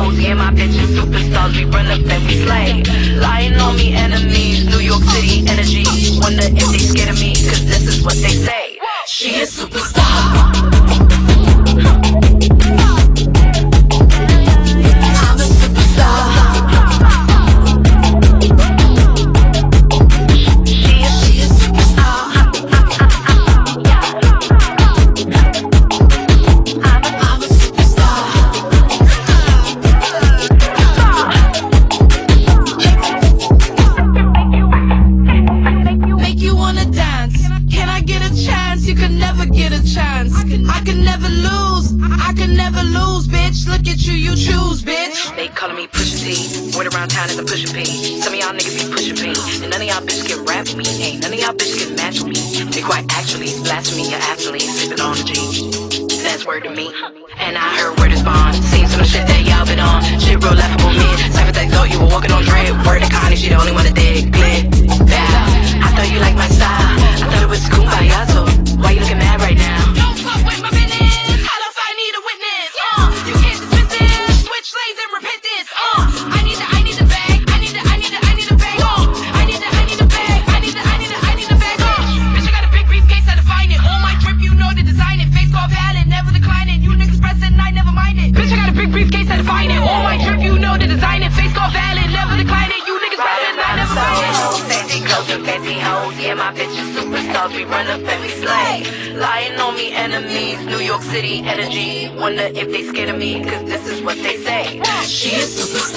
hoes, yeah, my bitches superstars. We run up and we slay. Lying on me, enemies, New York City energy. Wonder if they scared of me, cause this is what they say. She a superstar. Look at you, you choose, bitch. They calling me Pusha T, word around town is a Pusha P. Some of y'all niggas be pushing P, and none of y'all bitches can rap with me. Ain't none of y'all bitches can match with me. They quite actually blasphemy, you're actually sipping on the G. That's word to me. And I heard word is bond. Seen some shit that y'all been on. Shit real laughable me. Cypher they thought you were walking on dread. Word to Connie, she the only one that did glid. Yeah, I thought you liked my style. I thought it was kumbaya, so why you looking mad right now? Don't fuck with my business. I need a witness. You can't dismiss this. Switch lanes and repent this. I need the bag. I need the bag. I need the bag. I need the bag. Bitch, I got a big briefcase, I define it. On my drip, you know to design it. Face called valid, never decline it. You niggas pressing, I never mind it. Bitch, I got a big briefcase, I define it. On my drip, you know to design it. Face called valid, never decline it. You niggas pressing, I never mind it. Fancy clothes and fancy hoes, yeah, my bitches superstars. We run up and we slay. Lying on me, enemies, New York City energy. Wonder if they scared of me, cause this is what they say. She a superstar.